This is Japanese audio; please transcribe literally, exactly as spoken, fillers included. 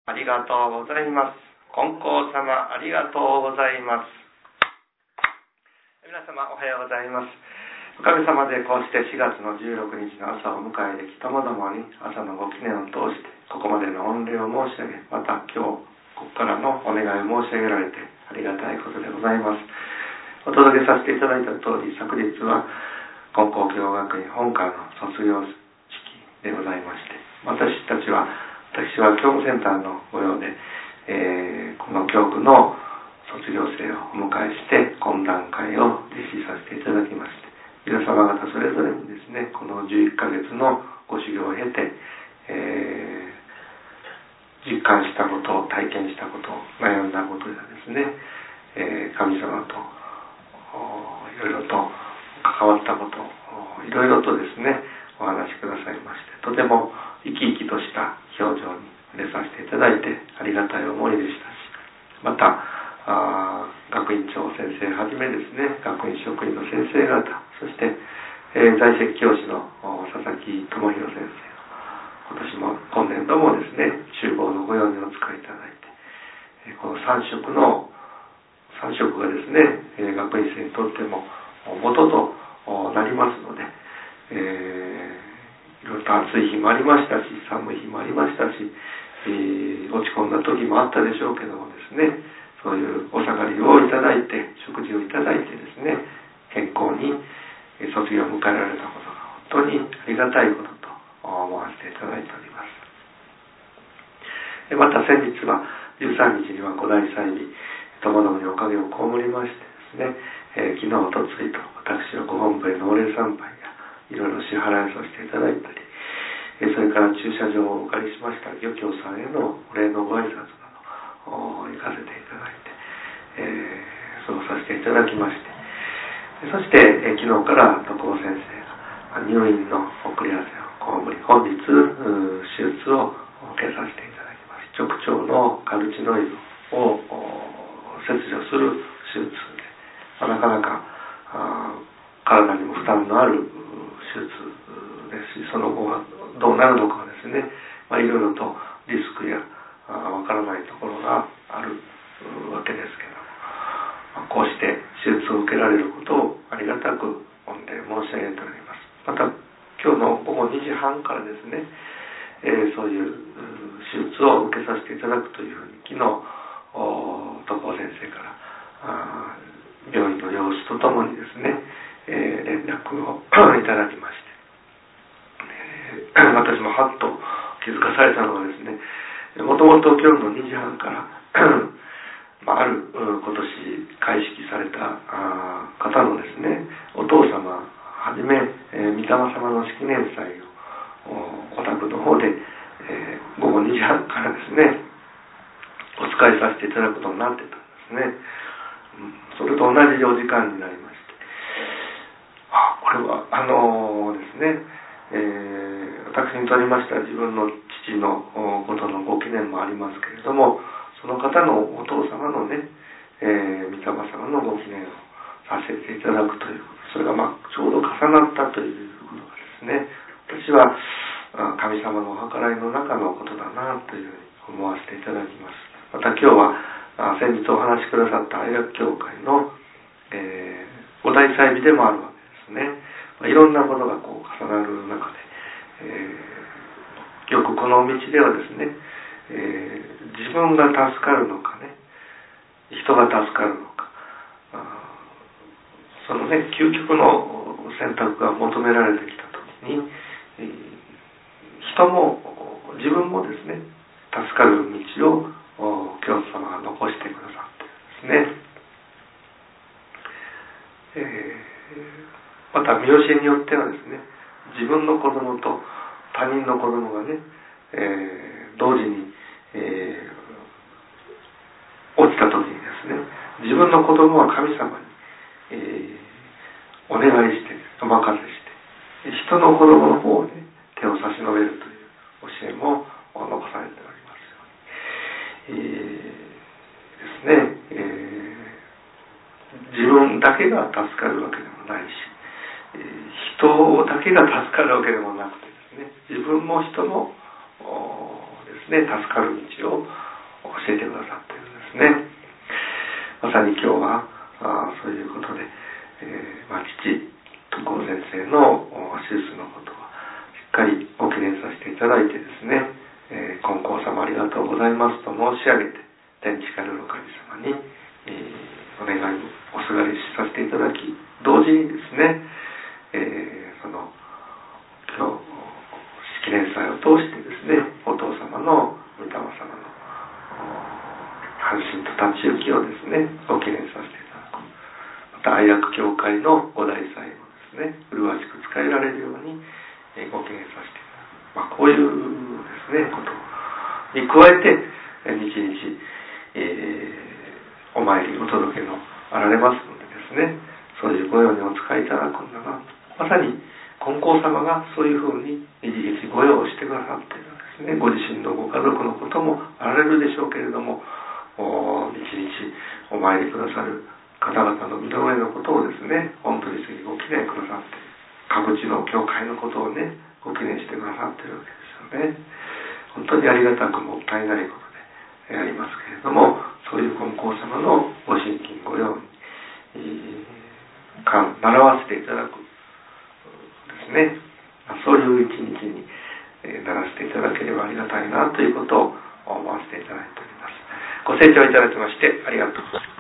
ありがとうございます。金光様、ありがとうございます。皆様、おはようございます。おかげさまでこうしてしがつのじゅうろくにちの朝を迎えてきたもどもに、朝のご記念を通してここまでの御礼を申し上げ、また今日ここからのお願いを申し上げられてありがたいことでございます。お届けさせていただいた通り、昨日は金光教学院本科の卒業式でございまして、私たちは私は教務センターの御用で、えー、この教区の卒業生をお迎えして懇談会を実施させていただきまして、皆様方それぞれにですね、このじゅういっかげつのご修行を経て、えー、実感したこと、体験したこと、悩んだことやですね、えー、神様といろいろと関わったこと、いろいろとですね、お話しくださいまして、とても生き生きとした表情に触れさせていただいてありがたい思いでしたし、またあ学院長先生はじめですね、学院職員の先生方、そして、えー、在籍教師の佐々木智弘先生、今年も今年度もですね、厨房のご用にお使いいただいて、このさん色のさん色がですね、学院生にとっても元となりますので、えー、いろいろと暑い日もありましたし、寒い日もありましたし、えー、落ち込んだ時もあったでしょうけどもですね、そういうお下がりをいただいて、食事をいただいてですね、健康に卒業を迎えられたことが本当にありがたいことと思わせていただいております。また先日はじゅうさんにちには五大祭日、ともどもにおかげを被りましてですね、えー、昨日おとついと私はご本部へのお礼参拝やいろいろ支払いをさせていただいたり、えー、それから駐車場をお借りしました漁協さんへのお礼のご挨拶など行かせていただいて、えー、そうさせていただきまして、そして、えー、昨日から徳尾先生が入院の遅れ合わせを被り、本日手術を受けさせていただきます。直腸のカルチノイドを切除する手術で、まあ、なかなか体にも負担のある手術ですし、その後はどうなるのかはですね、まあ、いろいろとリスクやわからないところがあるわけですけども、まあ、こうして手術を受けられることをありがたく御礼申し上げております。また今日のごごにじはんからですね、えー、そういう手術を受けさせていただくというふうに昨日徳尾先生から病院の様子とともにですね、えー、連絡をいただきまして、えー、私もはっと気づかされたのはですね、もともと今日のにじはんからまあ、ある今年開式された方のですね、お父様はじめ、えー、御霊様の式年祭をお宅の方で、えー、ごごにじはんからですね、お使いさせていただくことになってたんですね。それと同じお時間になりまして、あ、これはあのー、ですね、えー、私にとりましては自分の父のことのご記念もありますけれども、その方のお父様のね、えー、御霊様のご記念をさせていただくということ、それがまあちょうど重なったということがですね、私は神様のお計らいの中のことだなというふうに思わせていただきます。また今日は先日お話しくださった愛楽教会の、えー、五大祭日でもあるわけですね。まあ、いろんなことがこう重なる中で、えー、よくこの道ではですね、えー、自分が助かるのかね、人が助かるのか、そのね、究極の選択が求められてきたときに、えー、人も自分もですね、助かる道を教祖様が残してくださってですね、えー、また見教えによってはですね、自分の子供と他人の子供がね、えー、同時に、えー、落ちた時にですね、自分の子供は神様に、えー、お願いしてお任せして、人の子供の方に手を差し伸べるという教えも残されております。えー、ですね、えー、自分だけが助かるわけでもないし、えー、人だけが助かるわけでもなくてですね、自分も人もですね、助かる道をまさに今日はあそういうことで、えーまあ、父徳子先生の手術のことをしっかりご記念させていただいてですね、えー、金光様ありがとうございますと申し上げて、天地からの神様に、えー、お願いをおすがりさせていただき、同時にですね、えー、その今日式年祭を通してですね、お父様の御霊様の安心と立ち行きをですね、ご記念させていただく。また愛楽教会のご大祭をですね、麗しく使えられるようにご記念させていただく。まあ、こういうですね、ことに加えて、日々、えー、お参りお届けのあられますのでですね、そういうご用にお使いいただくんだな。まさに金光様がそういうふうに日々ご用をしてくださっているんですね。ご自身のご家族のこともあられるでしょうけれども、日々お参りくださる方々の身の上のことをですね、本当に次ご記念くださって、各地の教会のことをね、ご記念してくださっているわけですよね。本当にありがたくもったいないことでありますけれども、そういう金光様のご神金ご用に、感習わせていただくですね、そういう一日にならせていただければありがたいなということを思わせていただいております。ご清聴いただきましてありがとうございます。